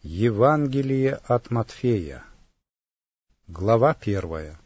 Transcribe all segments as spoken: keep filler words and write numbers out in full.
Евангелие от Матфея, глава первая.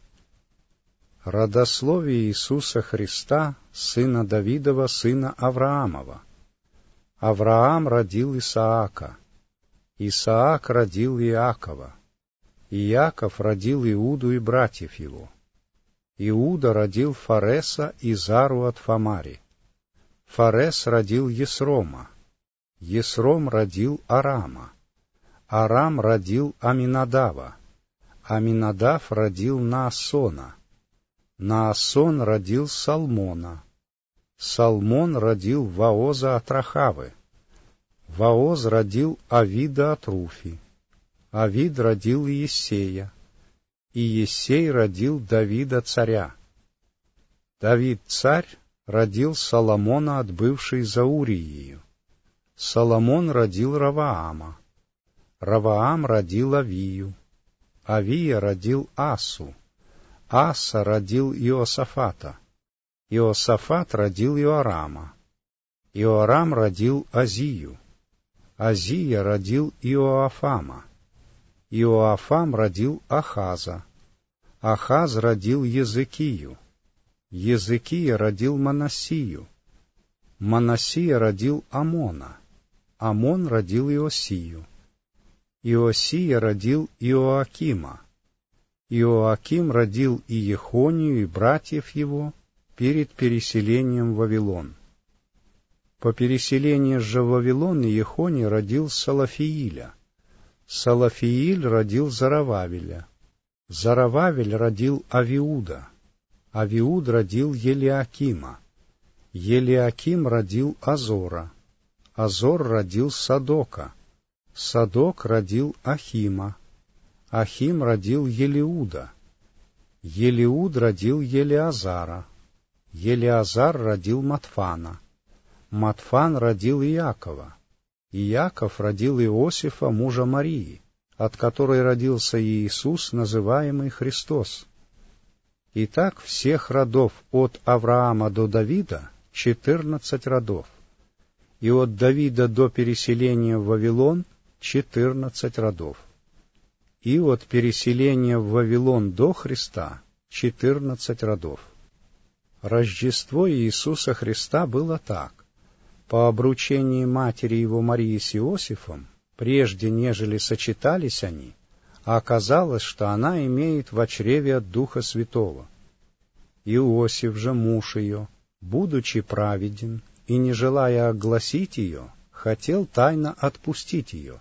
Родословие Иисуса Христа, сына Давидова, сына Авраамова. Авраам родил Исаака, Исаак родил Иакова, Иаков родил Иуду и братьев его. Иуда родил Фареса и Зару от Фамари. Фарес родил Есрома, Есром родил Арама, Арам родил Аминадава, Аминадав родил Наасона, Наасон родил Салмона, Салмон родил Вооза от Рахавы, Вооз родил Авида от Руфи, Авид родил Иессея, и Иессей родил Давида царя. Давид царь родил Соломона от бывшей за Уриею. Соломон родил Раваама, Раваам родил Авию, Авия родил Асу, Аса родил Иосафата, Иосафат родил Иорама, Иорам родил Азию, Азия родил Иоафама, Иоафам родил Ахаза, Ахаз родил Езекию, Езекия родил Манассию, Манассия родил Амона, Амон родил Иосию, Иосия родил Иоакима, Иоаким родил Иехонию и братьев его перед переселением в Вавилон. По переселении же в Вавилон Иехоний родил Салафииля, Салафииль родил Зарававеля, Зарававель родил Авиуда, Авиуд родил Елиакима, Елиаким родил Азора, Азор родил Садока, Садок родил Ахима, Ахим родил Елиуда, Елиуд родил Елиазара, Елиазар родил Матфана, Матфан родил Иакова, Иаков родил Иосифа, мужа Марии, от которой родился Иисус, называемый Христос. Итак, всех родов от Авраама до Давида четырнадцать родов, и от Давида до переселения в Вавилон четырнадцать родов, и от переселения в Вавилон до Христа четырнадцать родов. Рождество Иисуса Христа было так. По обручении матери его Марии с Иосифом, прежде нежели сочетались они, оказалось, что она имеет в чреве от Духа Святого. Иосиф же, муж ее, будучи праведен и не желая огласить ее, хотел тайно отпустить ее.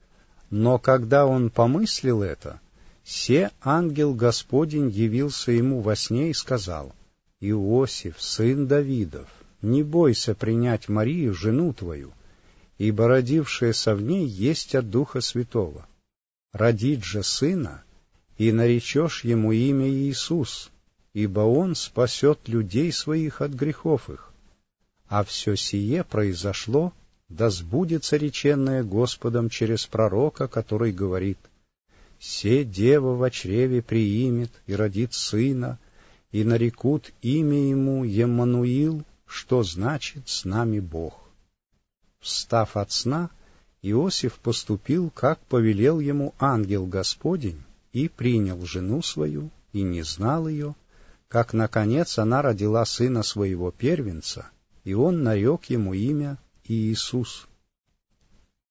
Но когда он помыслил это, се ангел Господень явился ему во сне и сказал: «Иосиф, сын Давидов, не бойся принять Марию, жену твою, ибо родившаяся в ней есть от Духа Святого. Родит же сына, и наречешь ему имя Иисус, ибо он спасет людей своих от грехов их. А все сие произошло, да сбудется реченное Господом через пророка, который говорит: «Се дева во чреве приимет и родит сына, и нарекут имя ему Еммануил, что значит «с нами Бог».». Встав от сна, Иосиф поступил, как повелел ему ангел Господень, и принял жену свою, и не знал ее, как, наконец, она родила сына своего первенца, и он нарек ему имя Иисус.